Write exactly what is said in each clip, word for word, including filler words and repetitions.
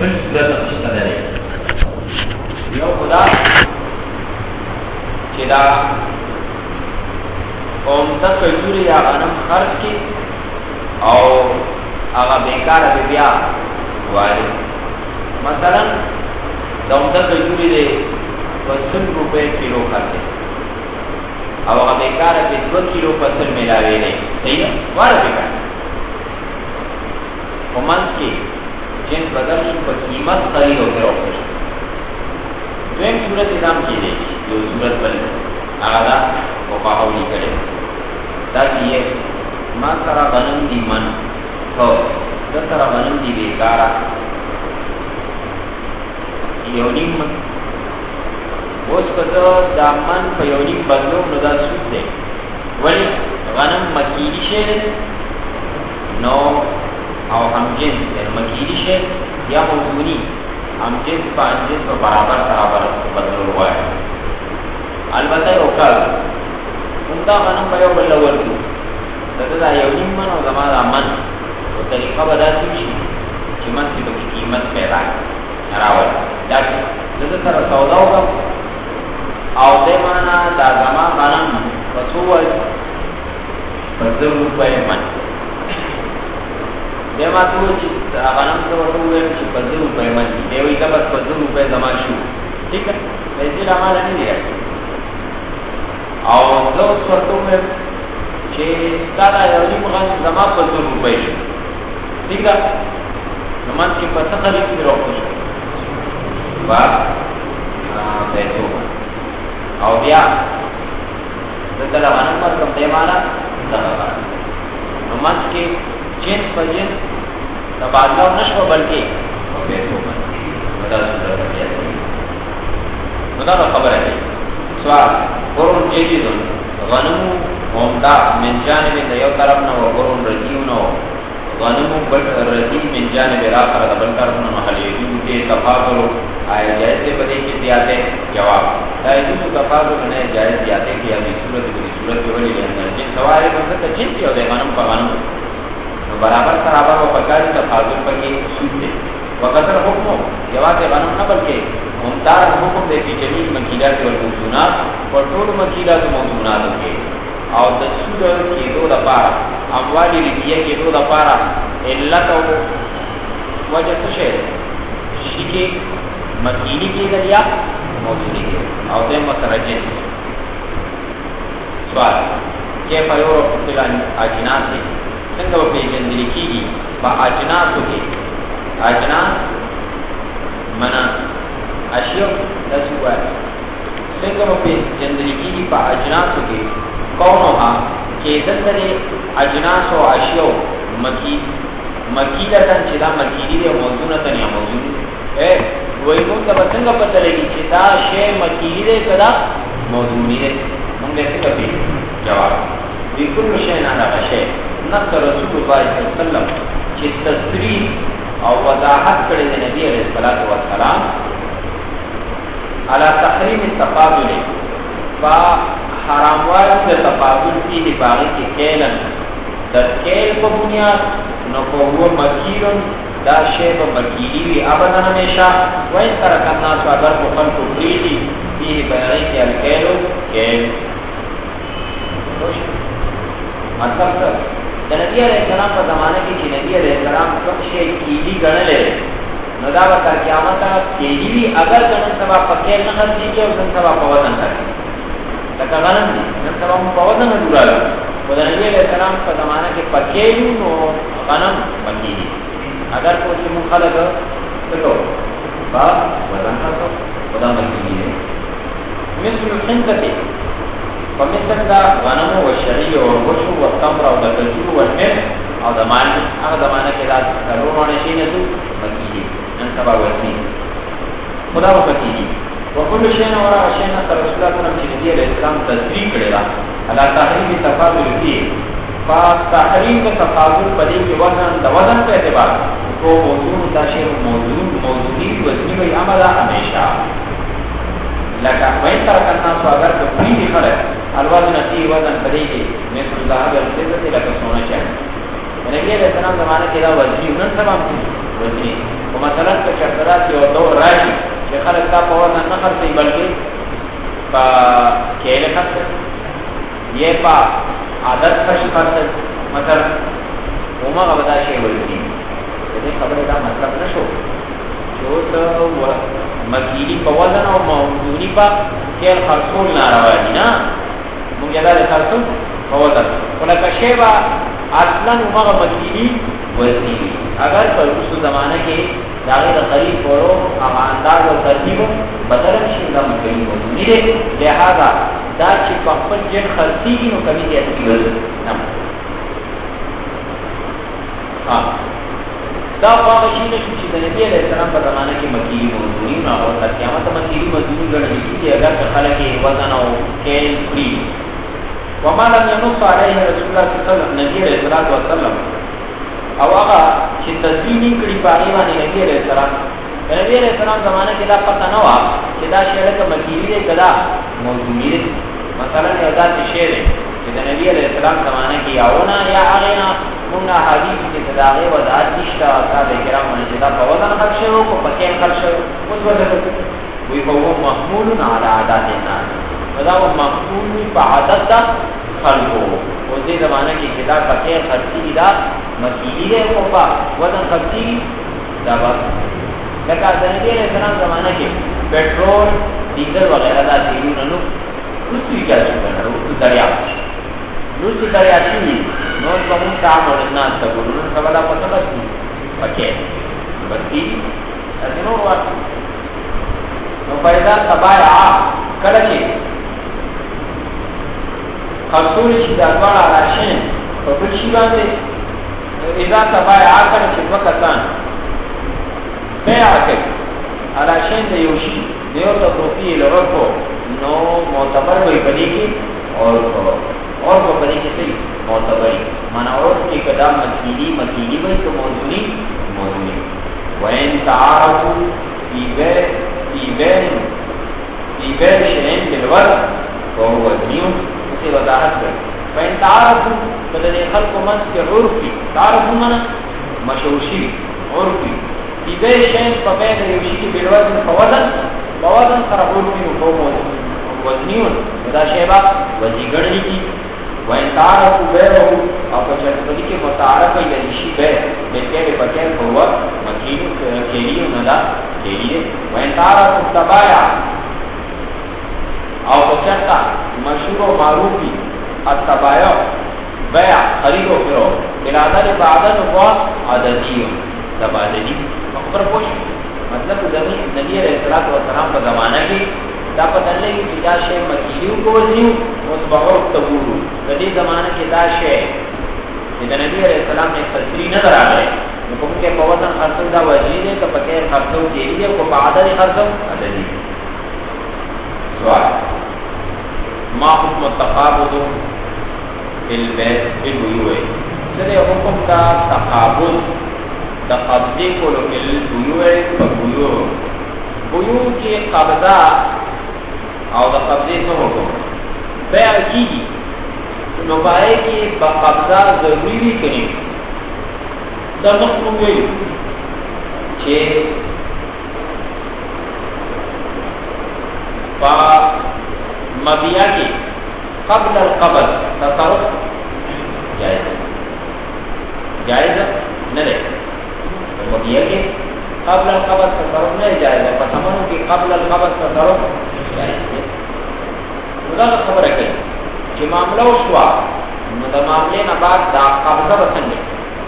بل صورت نشته لري یو خدا چې دا قوم ته کجوري یا غنم خرج کی او هغه بیکار به بیا وایي مثلا دا عمده کجوري دی پسل روپے کلو خرچه او هغه بیکار به دو کیلو پسل ملاوي نه صحیح ده واره بیکار ومنځ کې جن بدل شو په قیمت خرید او فروخت دویم صورت نظام کې دی یو صورت بل هغه دا او په هاولي کړي دا چې ما سره غنم دي من هو دا سره غنم دي بیکارا یو نیم اوس کده دا من په یو نیم بدلو نو دا سود دی ولی غنم مکیلی شه نو او هم جنس یعنی مکیلی شه یا موزونی هم جنس پا انجنس پا برابر برابر بدلو روائی البته یو کار اندا غنم په یو بل ورکو دغه دا یو نیم من او زما دا من او طریقه بدا شي چې من په قیمت پیدا راوړي دا دغه سره سودا وکړه او دې معنا دا زما غنم رسول پنځه روپے من دې ما ته چې غنم ته ورته چې پنځه روپے من دی وي دا بس پنځه روپے زما شو ٹھیک ہے پیسې را مال نه دی او زه اوس ورته چې دا یو نیم غن زما پنځه روپے شو ٹھیک ده نو man کې په څه خلک دی راوښه وا پیسو او بیا دغه غنم پر کوم دی معنا دغه نو man کې جنس په جنس تبادله نشو بلکې پیسو باندې مدار سره مدار خبره ده سوال ورون جيد غنم ومدا من جانب یو طرف نه ورون رجیو نو غنم بل رجی من جانب الاخر بل طرف نه محل یو کې تفاضل آیا جائز بده کې دیاته جواب دا یو تفاضل نه جائز دیاته کې امي صورت دې صورت ولې نه چې سوال مطلب ته چې یو د غنم په غنم برابر برابر او پکاري تفاضل پکې اصول دي وقدر حکم جواز غنم نه بلکې ممتاز حکم دې چې جميع مکیلات او موضوعات او ټول مکیلات او موضوعات کې او د سود کېدو لپاره اموالي ریه کېدو لپاره علت او وجه څه شي چې مکیلی کېدل یا موضوعي او د مترجم سوال کې په یو خپل اجناس څنګه په جندل کېږي په اجناسو کې اجناس منا اشیاء داسې وایي څنګه په جندل کېږي په اجناسو کې کونها کې دغه اجناس او اشیاء مکی مکیلتن چې دا مکیلی دی موضوعه تنیا موضوع اے وای نو دا څنګه پته لګی چې دا شی مکیلی دی کدا موضوعي دی موږ یې څه کوي جواب دې کوم شی نه راغی شی نصر رسول الله صلی الله علیه وسلم چې تصریح او وضاحت کړی دی نبی علیہ الصلوۃ والسلام علی تحریم التفاضل فا حرام والی د تفاضل کی باغی کې کېلن د کېل په بنیاد نو په هو مکیلن دا شی په مکیلی وی ابدا همیشه وای تر کنا سو اگر په خپل کوپریدي به بیان کې الکېلو کېل مطلب څه د نبی علیہ السلام په زمانه کې چې نبی علیہ السلام کوم شی کیلی غنلې نو دا به تر قیامت کېلی وی اگر څنګه سبا پکې نه خرڅي کې او څنګه سبا په وزن کوي لکه غنم دي نن سبا په وزن نه جوړاله و د نبی علیہ السلام په زمانه کې پکې نو غنم پکې دي اگر کوئی مخالف تو با وزن کا خدا ملکی ہے مثل الحنطه فمثل دا غنم و شعير و وشو و تمر و دجاج و المر او زمان هغه زمانه کې دا ضرورونه شي نه تو ملکی دي نن سبا ورتي خدا ملکی دي وكل شيء ورا شيء رسول الله صلى الله عليه وسلم تصدیق کړی دا الله تحریم تفاضل فيه فتحریم تفاضل پدې کې وزن د وزن په اعتبار کو موضوع تاشر موضوع موضوعي وزنی وي عمل همیشه لکه وای تر کنا سو اگر په دې خړه الوزن فيه وزن پدې کې مثل ذهب الفضه لکه سونا چا نبی علیہ السلام زمانه کې دا وزنی نن تمام وزنی مثلا که چرترات یو دور راشي چې خلک تا په وزن نه خرڅي بلکې په کېله خرڅي یې په عادت خرڅي خرڅي مثلا ومغه ودا شی ولري دې خبره دا مطلب نشو چې اوس مکیلی په وزن او موضوعي په کېل خرڅول ناروا دي نه موږ دا د خرڅول په وزن ولکه شی با اصلا ومغه مکیلی وزنی اگر په اوسو زمانه کې دا غیر خرید ورو هغه انداز او ترتیب بدل شي دا مکیلی وزنی دي لہذا دا چې په خپل جن خرڅيږي نو کمی دي اصلي نه ها دا هغه شی نه چې د نبی علیہ السلام په زمانه کې مکیلی وزنی نه او تر قیامت مکیلی وزنی ګڼل کیږي اگر خلک وزن او کیل فری وما لم ينص عليه رسول الله صلی الله علیه وسلم نبی علیہ الصلوۃ والسلام او هغه چې تدوین کړي پاره باندې نبی علیہ السلام نبی علیہ السلام زمانه کې دا پته نه و چې دا شی له مکیلی دی کدا موضوعي دی مثلا یو دا شی دی چې د نبی علیہ السلام زمانه کې یاونه یا اغینا موږ حدیث کې تداغه وضاحت نشته صاحب کرام باندې دا په وزن خرڅ شو کو پکې خرڅ شو اوس وځي وی هو محمول علی عادات الناس ودا هو محمول په عادت دا خلقو او دې زمانہ کې کدا پکې خرڅي دا مکیلی دی او په وزن خرڅي دا بس لکه د نبی علیہ السلام زمانہ کې پټرول ډیزل وغیرہ دا تیلونه نو رسوي کېږي نو دریا نو چې دریا شي نو کوم تعامل نه تاسو نو سواله پته کوي پکې ورتي نو ورته نو پیدا تبایا کله چې خاصول شي دا ډول راشن په بل شي باندې اذا تبایا کله چې وکړان بیا کې راشن دی یو شي دیو ته پروفي لورکو نو معتبر وي پدې کې اور اور کو پدې کې صحیح معتبري معنا اور کې قدم مکیلی مکیلی وي تو موضوعي موضوعي وين تعارضوا في بيت في بيت في بيت شيئين بالوزن وهو دنيون اسے وضاحت کریں وين تعارضوا بدل خلق من کے عرفي تعارضوا منا مشوشي عرفي في بيت شيئين فبين يوشي بالوزن فوزن فوزن ترغول منه قوم وزنيون دا شیبا وزنی گڑنی کی وین تعارف بیرو او پچھر کے متعارف یعنی شی بیر بکیر بکیر ہوا مکینو کیلیو ندا کیلیے وین تعارف تبایا او پچھرتا مشہور و معروفی التبایا بیع خرید و فرو ارادہ بعدن ہوا عددیو تبادلی مخبر پوش مطلب نبی علیہ السلام کا زمانہ کی دا پتہ لګي چې دا شی مکیلیو کولیو اوس بهور تبورو د دې زمانه کې دا شی چې د نبی عليه السلام نه تفصیل نه راغلی نو کوم کې په وطن خرڅو دا وجې دې ته پکې خرڅو کېږي او په عادت خرڅو عددي سوال ما حکم التقابض فی البيت فی البيوع سره حکم دا تقابض د قبضه کولو فی البيوع په بيوع بيوع کې قبضه او د قبضه څه حکم بیع کیږي نو پای کې په قبضه ضروری کړي دا نو وی چې په مبيع کې قبل القبض تصرف جائز جائز نه ده مبيع کې قبل القبض تصرف نه جائز په سمونو کې قبل القبض تصرف جائز ده دا خبره کوي چې معاملہ وشوا نو د معاملې نه بعد دا قبضه وسنګي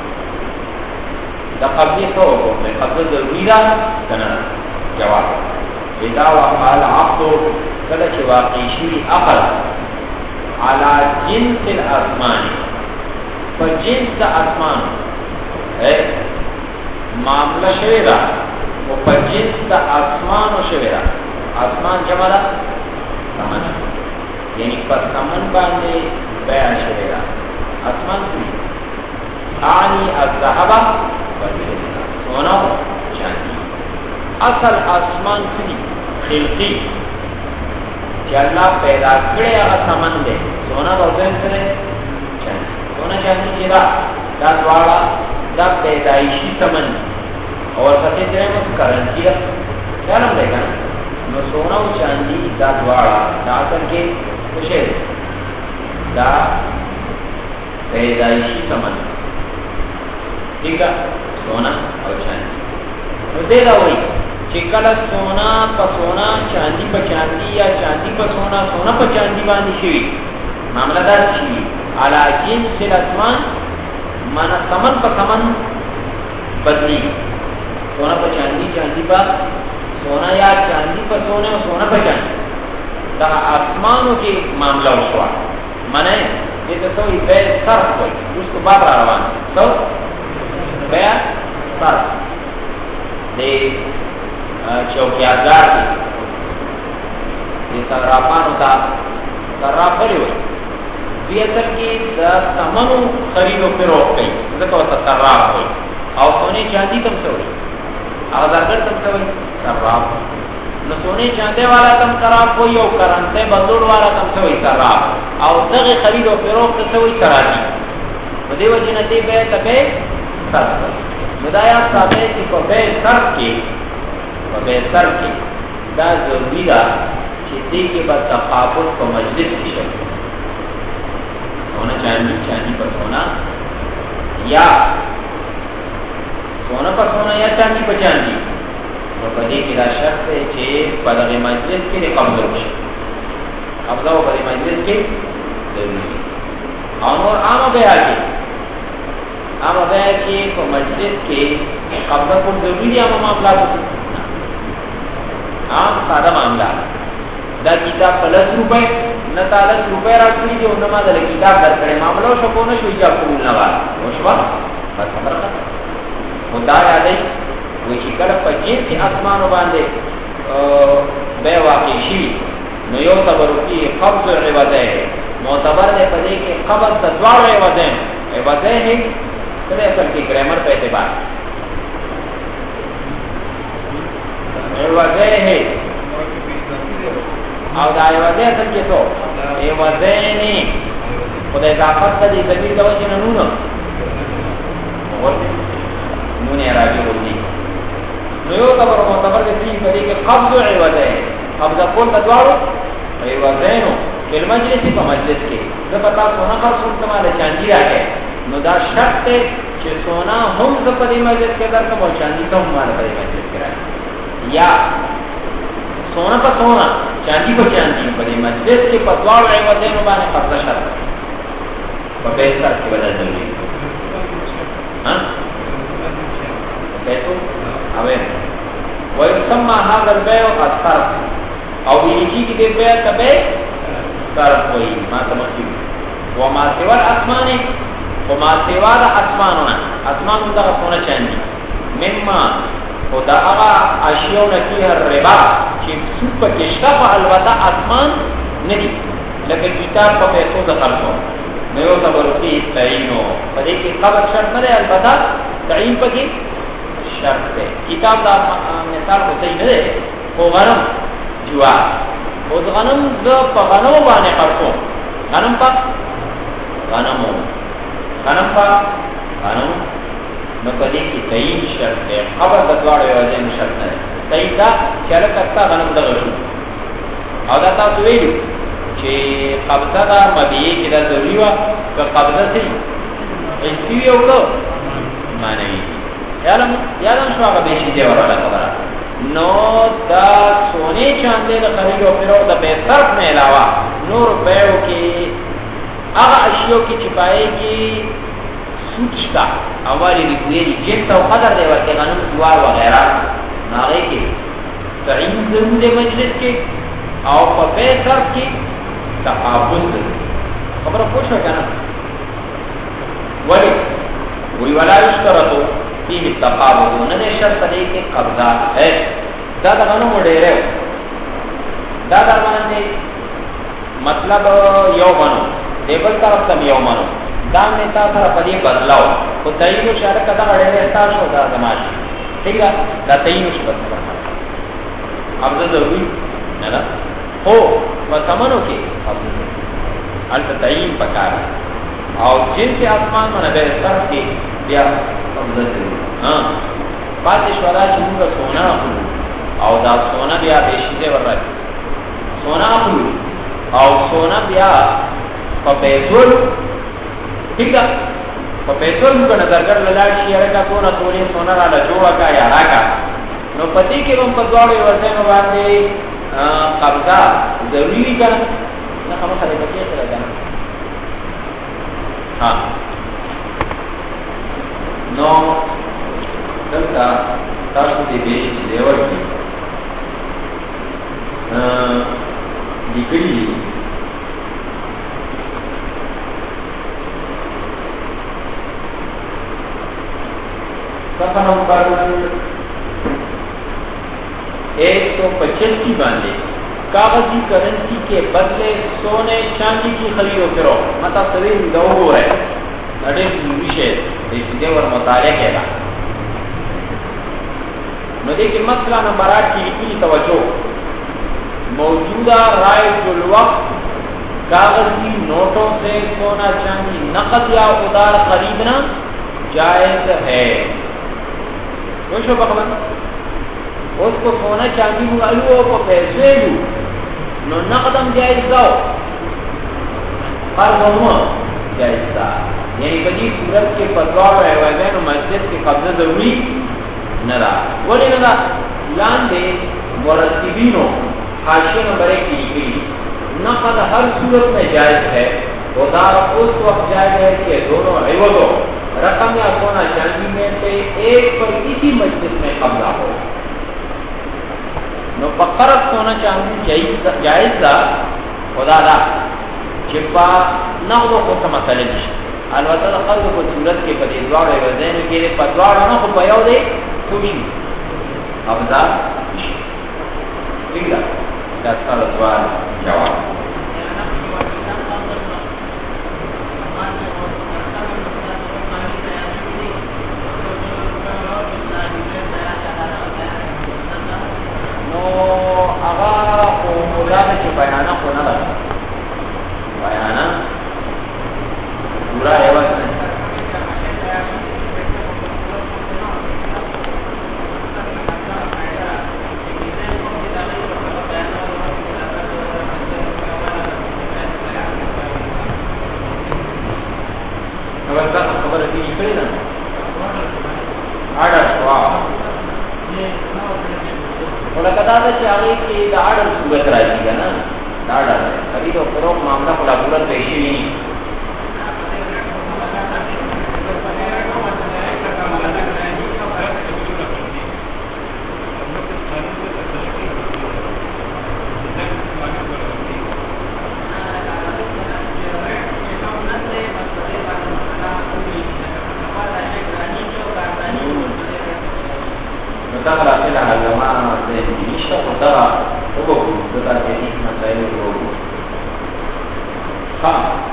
دا قبضه ته وکړه قبضه ضروري ده کنه جواب اذا وقع العقد کله چې واقع شي عقد على جنس الاسمان فجنس الاسمان اے معاملہ شوی دا او پجنس دا اسمان شوی دا اسمان جمع دا سمن یعنی پر سمن باندې بیان شوی دا اسمان کوي آنی الذهب والفضة سونا چاندی اصل اسمان کوي خلقی چې الله پیدا کړی هغه سمن دی سونا ورته سره چاندی سونا چاندی چې دا دا دواړه دا پیدایشي سمن और पते द्रम करंसी क्या नाम देगा नो सोना और चांदी दा द्वारा दा करके कुछ है दा पैदाइशी संबंध ठीक है सोना और चांदी तो देगा वही चिकल सोना पर सोना चांदी पर चांदी या चांदी पर सोना सोना पर चांदी बांधी शिवी मामलादार शिवी आला जिन से आसमान माना समन पर समन बदली सोना पर चांदी चांदी पर सोना या चांदी पर सोने और सोना पर चांदी दा आसमानों के मामला उसवा माने ये तो सोई बे सर्फ हुई उसको बात रहा तो बे सर्फ दे चौकियादार ये सर्राफान होता सर्राफ भरी हुई असल की समनु खरीदो फिरोख गई तो सर्राफ हुई और सोने चांदी तम से हुई आजागर तम से हुई सर्राफ न सोने चांदे वाला तम खराब हुई और करंते बंदूर वाला तम से हुई सर्राफ और दगे खरीदो फिरोख से हुई सराजी देव जी नदी बे तबे सर्फ मुदाया साबे की बे सर्फ की बे सर्फ की दा जरूरी दा चित्ती के बाद तफावत को मजलिस की शक्ल सोना चांदी चांदी पर सोना या सोना पर सोना या चांदी पर चांदी तो बदे की शर्त है कि बदले मजलिस के लिए कम जरूरी अब जाओ बदले मजलिस के जरूरी और आम बया के आम बया के को मजलिस के कब्जा को जरूरी आम मामला आम सादा मामला दा किताब प्लस रुपए न तालस रुपए राखली जो उनमा दले किताब दर करे मामलो शको न शुजा फूल न वाला ओशवा बस खबर का मुद्दा याद है वो चिकड़ पच्चीस के आसमान बांधे बे वाकिशी नयो तबरुकी कब्ज इबादत है मोतबर ने पदे के कब्ज तद्वार इबादत इबादत है तो असल की ग्रामर पे एतबार इबादत है और दाए वजह असल के तो ये वजह नहीं खुदा इजाफत का दी जमीन का वजह नून नून अराबी बोलती नयो तबर मोतबर के तीन करी के कब्ज है वजह है कब्जा कौन तद्वारो ये वजह नो फिर मजलिस की मजलिस के जब पता सोना का सुन तुम्हारे चांदी आ है नुदा शर्त है कि सोना हम जब पदी मजलिस के दर का चांदी तो हमारे पदी मजलिस के या सोना पर सोना चांदी पर चांदी बड़ी मजलिस के पतवार वजह नुबाने कब्जा शर्त बेहतर की वजह जरूरी हाँ कैसो अबे वही सम्मा हादर बे और सर्फ और इसी की दे बे तबे सर्फ वही मातमकी वो मासेवार आसमान है वो मासेवार आसमान होना आसमान उनका सोना चांदी मिम्मा खुदा आगा आशियों ने की हर रिबा कि सुपर किस्ता पर अलवता आसमान नहीं लेकिन किताब पर पैसों का खर्च हो नयो तबरुकी तईनो पर एक कब शर्त है अलबता तईन पर की शर्त है किताब का मिसाल होते ही नहीं वो गरम जुआ वो गरम ज पगनो बाने खर्चों गरम पर गरमो गरम पर गरम न कदी की तईन शर्त है खबर बदवाड़ वजह में शर्त है तईन का चल करता गरम दगशु और दाता सुवेलू कि कब्जा का मबिए की दा जरूरी हुआ तो कब्जा से ऐसी भी होगा माने यारम यारम शवा का बेशी देवर वाला खबर नो दा सोने चांदे दा खरीदो फिरो दा बेसर्फ में अलावा नौ रुपयों की आगा अशियों की छिपाए की सूचता हमारी रिक्वेरी जिन तो कदर देवर के गनम दुआर वगैरह नागे के तईन जरूर है मजलिस के और बेसर्फ की तकाबुल खबर पूछो क्या ना वही वही वाला करो तो कि तकाबुल उन्होंने शर्त दे के कब्जा है दादा गनो मुडेरे दादा माने मतलब यो बनो टेबल तरफ तब यो बनो दाम नेता तरफ पदी बदलाव तो तईनो शर्त कदा बड़े रहता शो दा समाज ठीक है दा तईनो शर्त अब तो जरूरी है ना हो वसमनों के अल्प तईन पकार और जिनसे आसमान मन बेहतर के या हाँ پاتې شو دا چې موږ سونا اخلو او دا سونا بیا بشیزه ورته سونا اخلو او سونا بیا په پیسول ٹھیک ہے په پیسول موږ نظر کړل لاړ شي هغه کو نه ټولې سونا را جوړه کا یا راکا نو پتی کې هم په دواړو ورته باندې قبضه ضروري کړه نه کومه خبره پکې سره ده ها نو دلته تاسو دې به چې دی ورته ا لیکلي صفحہ نمبر ایک سو پچاسی باندھے کاغذی کرنسی کے بدلے سونے چاندی کی خرید و فروخت مطلب سویر دو ہے اڑے وشے دې ور مطالعه کړه نو دې کې مسئلہ نمبر آٹھ کی لیکلی توجہ موجودہ رائج الوقت کاغذی نوٹوں سے سونا چاندی نقد یا ادار خریدنا جائز ہے وشو بخبر اس کو سونا چاندی مالو کو پیسے دو نو نقدم جائز دو ہر دونوں جائز دا یعنی بدی صورت کے فتوا و ایوازین و مسجد کے قبضہ ضروری نہ رہا ولی نہ لان دے مرتبینوں حاشیہ نمبر ایک کی لکھی نقد ہر صورت میں جائز ہے ادار اس وقت جائز ہے کہ دونوں عوضوں رقم یا سونا چاندی میں سے ایک پر اسی مسجد میں قبضہ ہو نو فقرت سونا چاندی جائز دا خدا دا چپا نقدو کو سمسلے نشت البته د خلکو په صورت کې په دې دواړو وزن کې په دواړو نه خو په یو دی خوشي او دا څنګه دا څه سوال جواب نو هغه خو مولانا چې بیان خو نه ده بیان پورا ہے بس اگر کا خبر ہے کہ کڑی نا آرڈر واہ تھوڑا کتا تھا کہ آگے کی دا آرڈر صورت راځي کنه دا آرڈر ہے خرید و فروخت معاملہ خلا پورا پیشی نہیں دغه اصله علما د نشته او دا وګورو دا د دې مسایل وګورو ها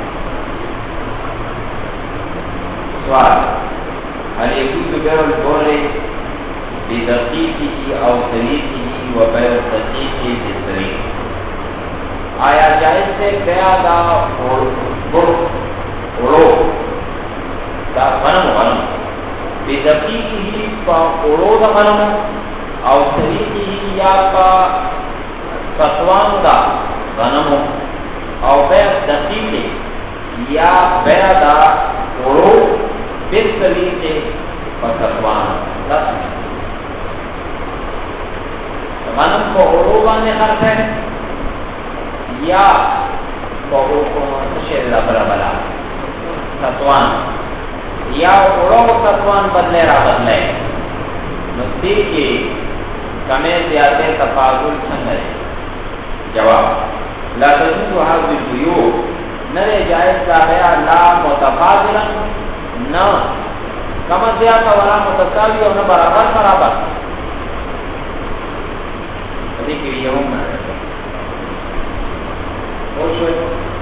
سوال هل يجوز بيع البر بدقيقه او سليقه وبيع الدقيق بالسليق آیا جائز ہے بیع دا اور بر اورو دا غنم غنم بدقیقه پا اورو دا غنم او سلیقه یا پا ستوان دا غنم او بیع دقیقه یا بیع دا اورو بس سلیقه پا ستوان غنم کو اورو بانے خرچ ہے یا پا اورو شیر دا بلا بلا ستوان یا اڑو ستوان بدلے را بدلے نسبی کی کمیں زیادہ تفاضل سنگرے جواب لا تجوز هذه البيوع نرے جائز لا بیع لا متفاضلا نہ کم زیادہ ولا متساوی اور نہ برابر برابر دیکھیے یہ ہوں اور شوئی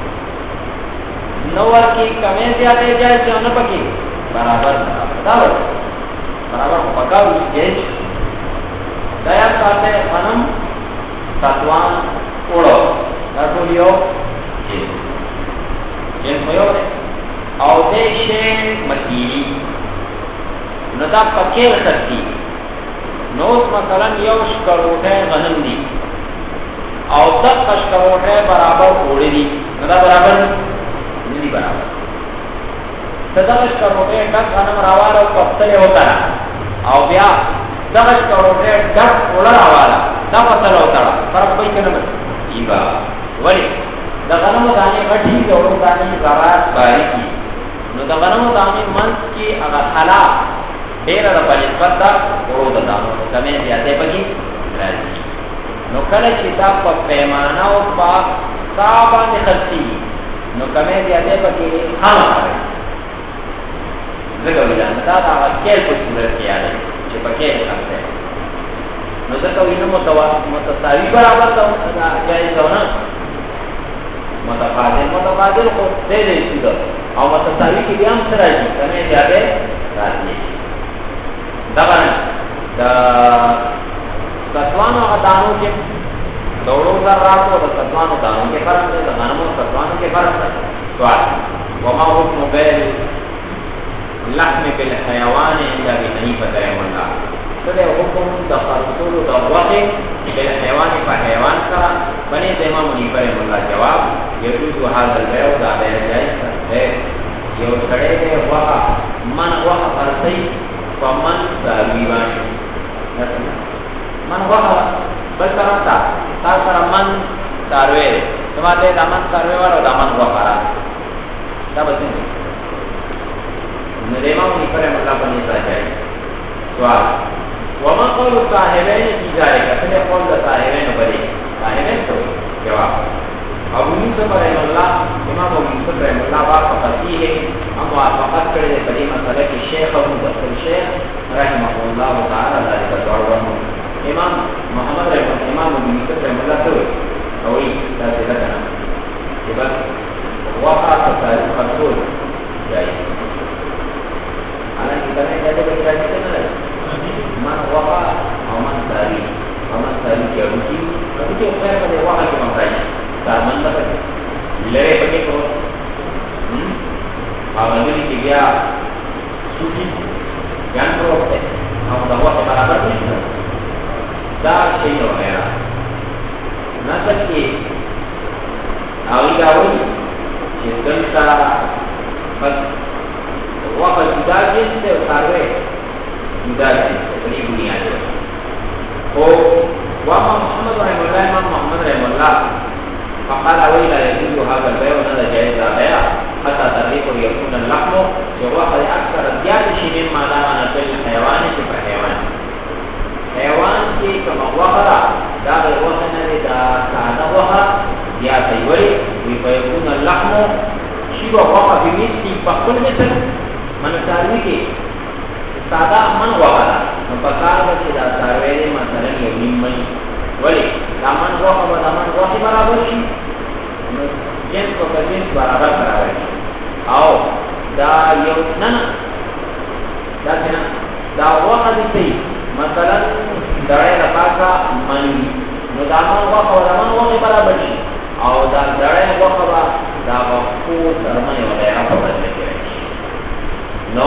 نور کی کمیں زیادہ جائز نہ پکی برابر برابر برابر پکاو گیج دیا ساتے غنم ستوان اوڑو نرطولیو گیج گیج ہویو دے او دے شین مکیلی ندا پکیل خرکی نو مثلا یو شکروټه غنم دي او دغه شکروټه برابر وړي دي دا برابر نه دي برابر دغه شکروټه دغه غنم راواره او پختله وکړه او بیا دغه شکروټه دغه وړه راواله دا پختله وکړه فرق پای کنه ایبا ولی د غنمو دانه غټي د ورو دانه زراعت باریکی نو د غنمو دانه منځ کې هغه حلا ډیر د پلیسپت دا ورو د دانو کمه زیاته پکې راځي نو کله چې دا په پیمانه او په صابه نختی نو کمه زیاته پکې هم راځي زګو دا دا دا کېل په صورت کې راځي چې پکې راځي نو ځکه وینم متساوي برابر دا جایز نه متقابل متقابل خو دې دې شي او متساوي کې بیا هم سره راځي کمه زیاته راځي دا باندې دا ستوانو غدانو کې دوړو ذراتو د ستوانو دانو کې فرق دی د غنمو ستوانو کې فرق دی سوال وما حكم بيع اللحم بالحيوان عند ابي حنيفه رحمه الله دا حکم د خرڅولو د وقت بالحيوان په حیوان سره باندې د امام حنیفه رحمه الله جواب يجوز هذا البيع دا بيع جائز ہے یو سړی دی وها من وها فرضي فمن ساویوان من وها بل طرف تا تا سره من ساروي تماته د من ساروي وره د من وها دا به نه دیمه مونږ پر مطلب باندې راځي سوال وما قول صاحبين في ذلك څه قول د صاحبين باندې صاحبين ته جواب ابو یوسف رحم الله امام ابو یوسف رحم الله واقع فقيه هم موافقت کړي د دې مسله کې شیخ ابو بکر شیخ رحمه الله تعالی ذلك دعوه امام محمد رحم امام ابو یوسف رحم الله ته وایي دا څه ده چې بس واقع تصارف خطول جایز انا kita ni ada berkira kita mana man waqa atau man tari man tari dia rugi tapi dia saya pada waqa ke mana zaman pada lere pergi tu hmm awal ni dia suci yang proses atau dah waqa berabar ni dah sih tu ya nasa ki awal awal kita pas وقت جدا جنس سے اتاروے جدا جنس سے بنی بنیاد او وما محمد رحمه الله امام محمد رحمه الله فقال ويلا يجوز هذا البيع وهذا جائز البيع حتى تريق يكون اللحم وقد اكثر زيادة شيء مما لا نقل الحيوان في الحيوان حيوان کی کما وحرا دا وحنا دا ساده وحا زیادة ولی ويكون اللحم شیء وحا بمثل فقل مثل من ساروی کې ساده من وغلا نو پکار به چې دا ساروی دې مثلا یو نیمه ولی دا من وغه به دا من وغه برابر شي نو جنس په جنس برابر برابر شي او دا یو نن دا څنګه دا وغه دې مثلا دړې راکا من نو دا من وغه دا من وغه برابر شي او دا دړې وغه دا په درمه یو ډیر په بدل کې نو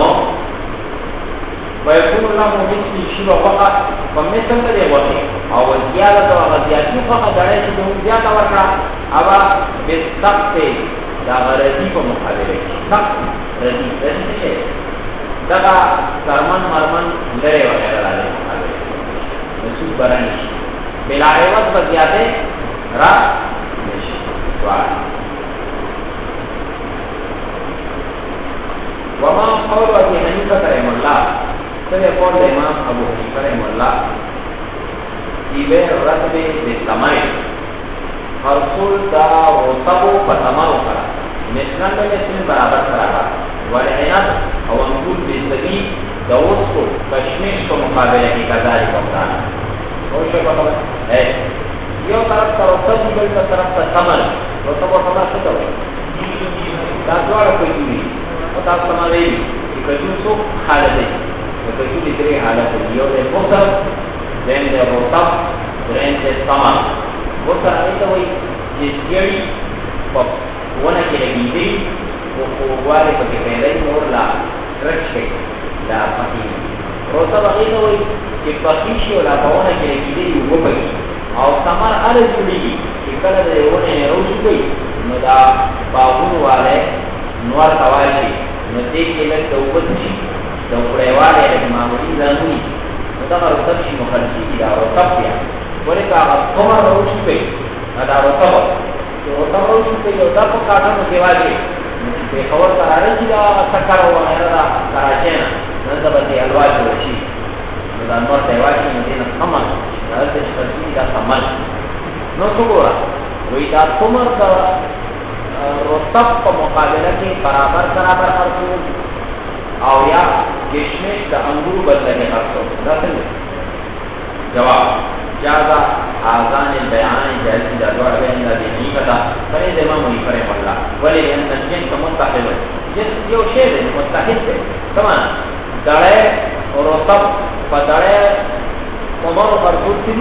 ويكون الله مثل شيء وقع ومثل ذلك وقع او زياده او زياده فقط دړې چې دوه زیاته ورکړه او بالسقط دا غرضی په مقابله کې سقط رضی رضی څه دا سرمن مرمن لري وغیرہ راځي مقابله مسعود برانی بلا عوض په زیاده را نشي سوال وما قول ابي حنيفه رحمه الله سره قول امام ابو حنيفه رحمه الله دیوه رتبه بالسماع فرسول دا وصبو فتماو کرا مثلا مثل برابر کرا والعنب او انقول بالسبي دا وصفو کشمیش کو مقابله کی کذاری کمتان روشه بطور ہے یو طرف تا وصبو بل طرف تا سمن وصبو سمن ستو دا دوار کوئی دوی تاسو سموي چې کله څو حالت دي د کله درې حالت دي یو د موثر دین د موثر درین د سما موثر ایته وي چې یړي په ونه کې لګیږي او په واره په کې پیدا نور لا رچې دا پاتې روطب هغې ته وایي چې پخې شي او لا په ونه کې لګېدلي اوبه پکې او ثمر هله جوړېږي چې کله د یې ونې نه راوچوي نو دا باغونو والی نور ته واشي نو دې کې لږ د اوبه شي د وړیوالی لږ معمولي ځانوني نو دغه رطب شي نو خرڅېږي دا رطب بیا ولې که هغه څومره راوچوي نو دا رطب چې رطب راوچوي او دا په کاټنو کې واچوي پېښور ته راځي دا سکر وغیره دا کراچۍ نه نن ته به دې الوا جوړ شي نو دا نور ته یې واچوي نو دې نه ښه هلته چې خرڅېږي دا سمن نو څه ګوره وایي دا څومره د رطب په مقابله کې برابر برابر خرڅول او یا کشمش د انګورو بدله کې خرڅول دا څنګه جواب جازا آذان البیان جائز دا دواړه بیان دا دي نه کدا پرې د امام منی پرې الله ولې ان تشین کومتاحب یو شی دی مستحب دی تمام دړې رطب په دړې عمر خرڅول دي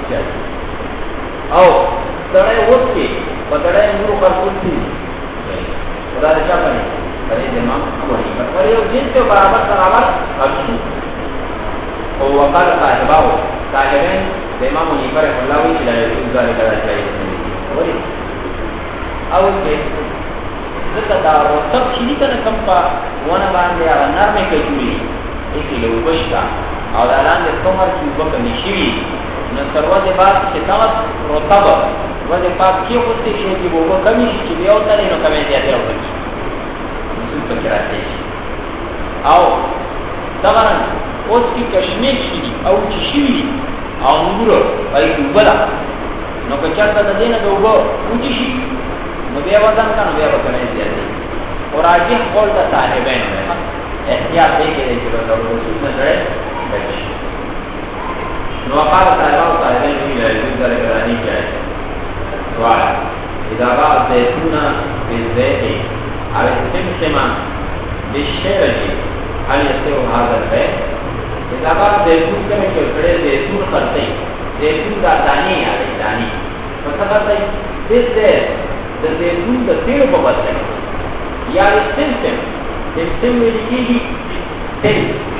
او دړې وڅکي په دړې انګورو خرڅول دي دا د چا باندې پرې د امام منی پرې یو جنس په برابر برابر خرڅول او وقال صاحباو صاحبین د امام منیفه رحمه الله وی چې لا یجوز ذلک دا جایز نه دی ولی او کې ځکه دا رطب چې دي کنه کم په ونه باندې هغه نرمه کجوري یې له وبشتا او دا لاندې څومره چې وبکه نشي نو سروازه بعد چې دا رطب وځي پات کې اوسې شي چې وبو کمی شي چې بیا وتره نو کمه زیاته وکړي مسل پکې راځي او دا اوس کې کشمیر شي او چې شي او نګورو پای وبلا نو که چاته د دینه د وبو وږي شي نو بیا وځم کنه بیا وکړای دی او راځي خپل د صاحبین احتیاط دې کې چې د رسول نه درې بچي نو هغه صاحب صاحبین یې له دې سره کرانی کوي واه اذا بعد زيتونه بالزيت على السمسمه بالشرج هل يصير هذا البيت اذا بعد زيتون كما يقول زيتون خرطي زيتون دا داني على داني فسبب بالزيت د زيتون د تیل په بدل یا سمسم سمسم ولکېږي تیل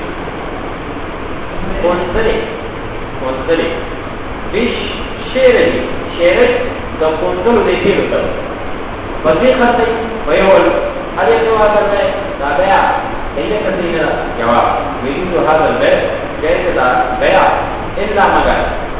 کونسلې کونسلې بیش شیرني شیرت د کونسلو د تیلو ته پدې خاطر ویول هغه جواب ورکړي دا بیا ایله کتینا جواب ویلو هذا البيع جائز دا بيع الا مگر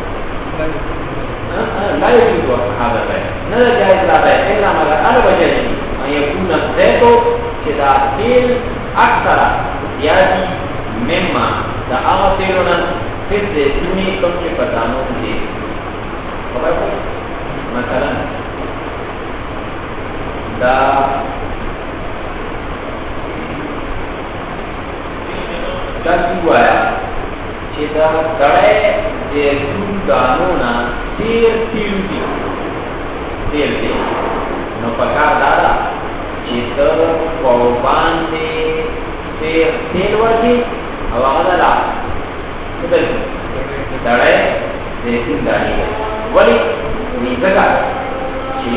لا يجوز هذا البيع لا جائز لا بيع الا مگر على وجه ان يكون الزيت كذا تيل اكثر زيادي مما دا اغتيلنا في الزيتوني كم چې پتانو دي مثلا دا دا سوایا چې دا کړه دې ټول دانو نه تیر تیر دي تیر دي نو پکار دادا چې تر په باندې تیر تیر ورته او هغه لا څه دې کړه دې ټول دانی ولی دې څنګه چې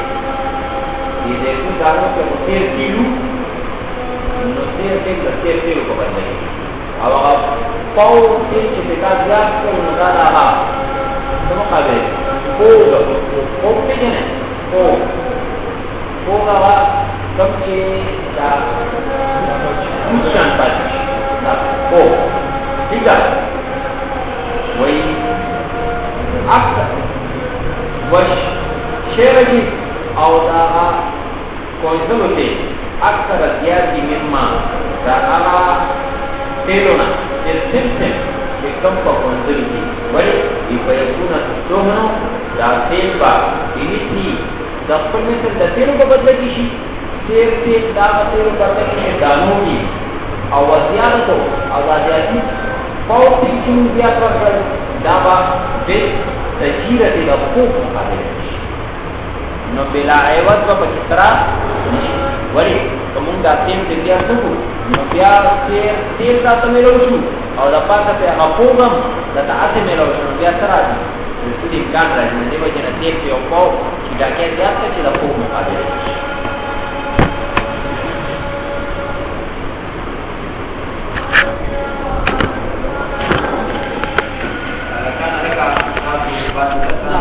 دې ټول دانو په تیر تیرو نو تیر تیر تیر تیر په باندې او هغه پاو چې په تاسو ځان کې نو دا هغه څه مقابله پوغ پوغ پیژنه پوغ پوغ هغه کوم چې دا نشان پاتې دا پوغ ٹھیک ہے وای اکثر وش شیرجی او دا کوئنسلو ته اکثر زیادی مما دا هغه تیلونا چې سمسم چې کوم په کوئنسلو کې ولی ای په یوونه دوهنو دا تیل با دې د خپل مثل د تیلو په بدل کې شي تیر تیر دا تیلو په بدل کې دانو کې او زیاتو او زیاتی فوق چې زیات ورکړل دا با د تجیره د حقوق مقابله نو بلا عوض په کترا ولی کوم دا تیم دې بیا څه نو بیا تیر تیر دا ته ملو شو او دا پاتې په حقوقم دا ته ملو شو بیا سره د دې کار راځي دې وجه نه تیر یو کو چې دا کې زیات چې د حقوق مقابله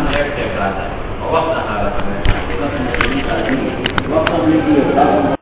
left there, brother. وقت هذا